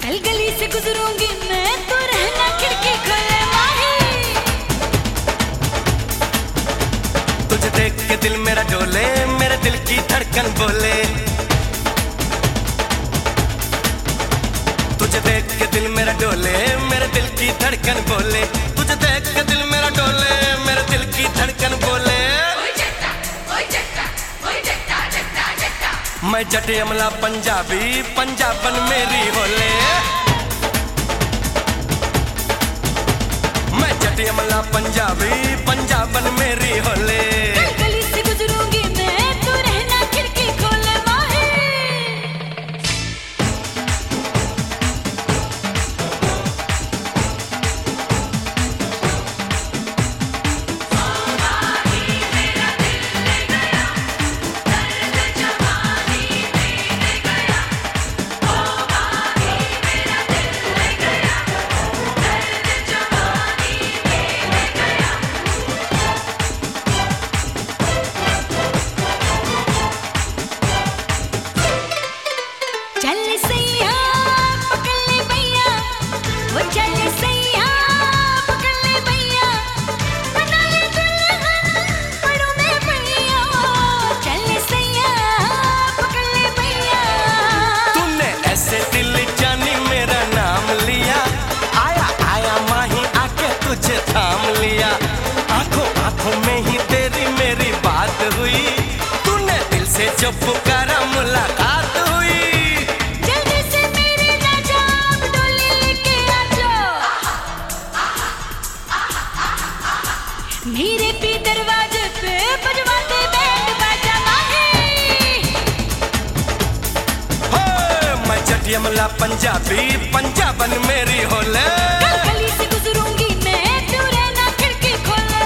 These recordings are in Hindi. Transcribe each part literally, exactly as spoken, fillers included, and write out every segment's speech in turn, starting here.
कल गली से गुजरूंगी मैं तो रहना खिड़की खोले माही। तुझे देख के दिल मेरा डोले, मेरे दिल की धड़कन बोले। तुझे देख के दिल मेरा डोले, मेरे दिल की धड़कन बोले। तुझे देख के दिल मेरा डोले, मेरे दिल की धड़कन बोले। मैं जटे अमला पंजाबी, पंजाबन मेरी होले। मैं जटे अमला पंजाबी, पंजाबन मेरी होले। गली से गुजरूंगी मैं तो रहना खिड़की खोले माही। चल सैया पकड़ ले भैया, वो चल सैया पकड़ ले भैया, बना ले दुल्हन पड़ों में भैया। चल सैया पकड़ ले भैया। तूने ऐसे दिल जानी मेरा नाम लिया, आया आया माही आके तुझे थाम लिया। आंखों आंखों में ही तेरी मेरी बात हुई, तूने दिल से जो पुकारा मुलाकात हुई। जल्दी से मेरे राजा आप डोली लेके आ जाओ, मेरे भी दरवाजे पे बजवाते बैंड बाजा माही। हो मैं जटी अमला पंजाबी, पंजाबन मेरी होले। कल गली से गुजरूंगी मैं तू रहना खिड़की खोले।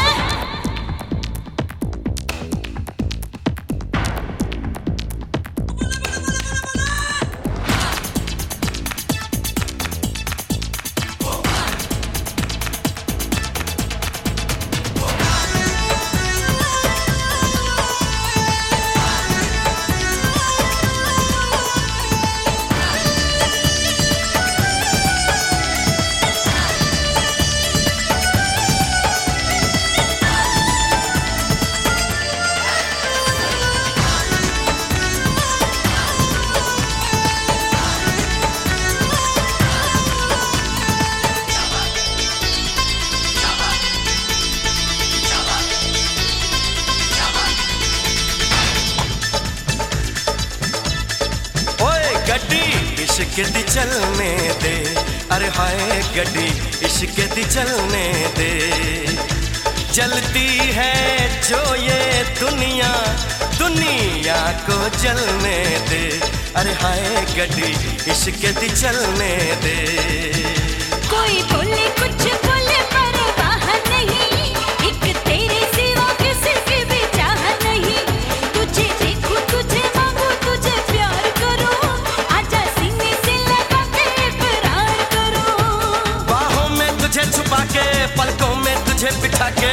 गड्डी इश्क दी चलने दे, अरे हाय गड्डी इश्क दी चलने दे। जलती है जो ये दुनिया, दुनिया को जलने दे। अरे हाय गड्डी इश्क दी चलने दे। कोई बोले कुछ बोले परवाह नहीं, एक तेरे सिवा किसी की भी चाह नहीं। तुझे देखूं तुझे मांगू तुझे प्यार करूं, आजा सीने से लगा के इकरार करूं। बाहों में तुझे छुपा के, पलकों में तुझे बिठा के,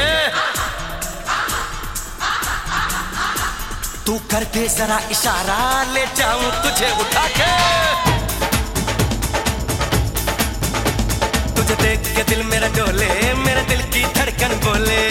तू कर दे जरा इशारा, ले जाऊं तुझे उठा के। तुझे देख के दिल मेरा डोले, मेरे दिल की धड़कन बोले।